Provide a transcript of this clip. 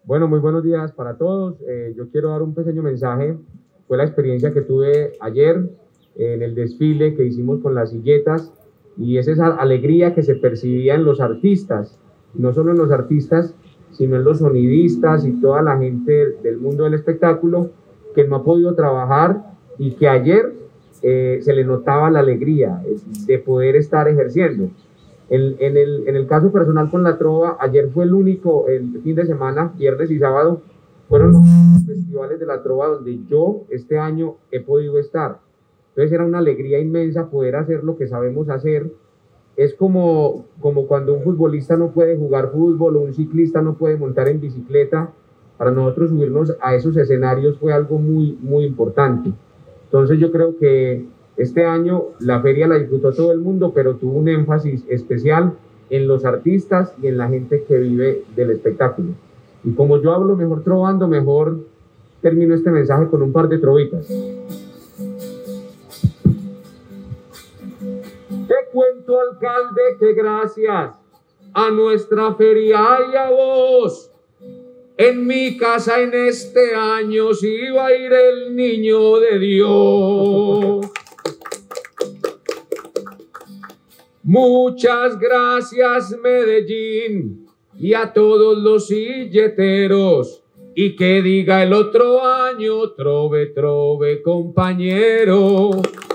Bueno, muy buenos días para todos. Yo quiero dar un pequeño mensaje. Fue la experiencia que tuve ayer en el desfile que hicimos con las silletas y es esa alegría que se percibía en los artistas, y no solo en los artistas, sino en los sonidistas y toda la gente del mundo del espectáculo que no ha podido trabajar y que ayer se le notaba la alegría de poder estar ejerciendo. En el caso personal con la trova, ayer fue el fin de semana, viernes y sábado, fueron los festivales de la trova donde yo este año he podido estar. Entonces era una alegría inmensa poder hacer lo que sabemos hacer. Es como cuando un futbolista no puede jugar fútbol o un ciclista no puede montar en bicicleta. Para nosotros subirnos a esos escenarios fue algo muy, muy importante. Entonces yo creo que este año la feria la disfrutó todo el mundo, pero tuvo un énfasis especial en los artistas y en la gente que vive del espectáculo. Y como yo hablo mejor trovando, mejor termino este mensaje con un par de trovitas. Te cuento, alcalde, que gracias a nuestra feria y a vos, en mi casa en este año sí va a ir el niño de Dios. Muchas gracias, Medellín, y a todos los silleteros. Y que diga el otro año, trove, trove, compañero.